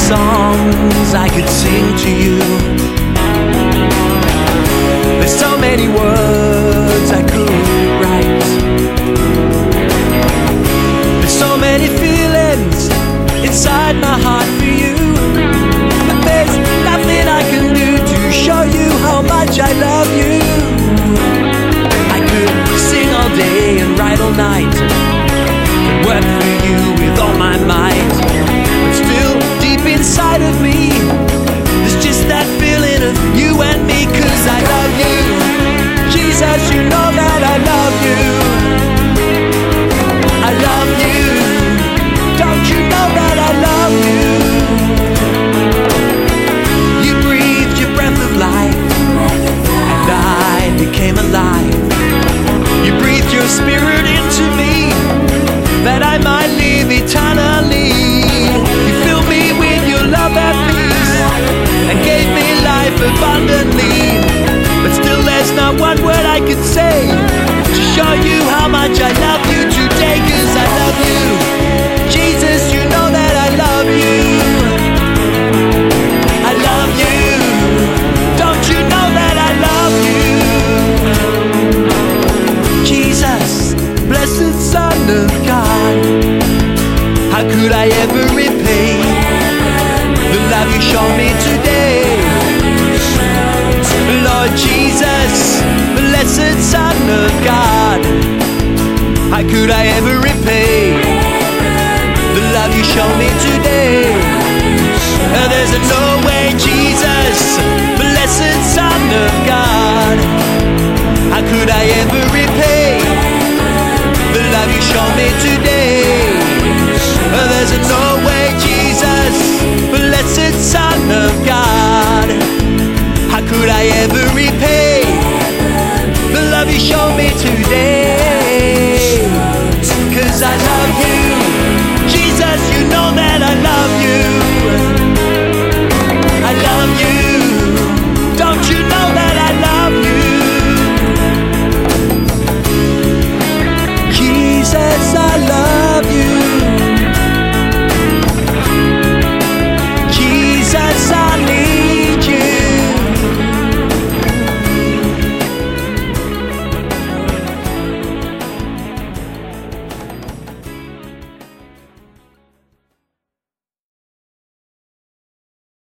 songs I could sing to you. There's so many words I could write. There's so many feelings inside my heart for you. But there's nothing I can do to show you how much I love you. I could sing all day and write all night and work for you with all my might. But still deep inside of me, there's just that feeling of you and me. 'Cause I love you, Jesus, you know that I love you. I love you, don't you know that I love you? You breathed your breath of life, and I became alive. You breathed your spirit into me, that I might live eternally. You filled me with your love and peace, and gave me life abundantly. But still there's not one word I could say to show you how much I love you today. 'Cause I love you, Jesus, you know that I love you. I love you, don't you know that I love you? Jesus, blessed Son of God, how could I ever repay the love you showed me today? Lord Jesus, blessed Son of God, how could I ever repay the love you showed me today?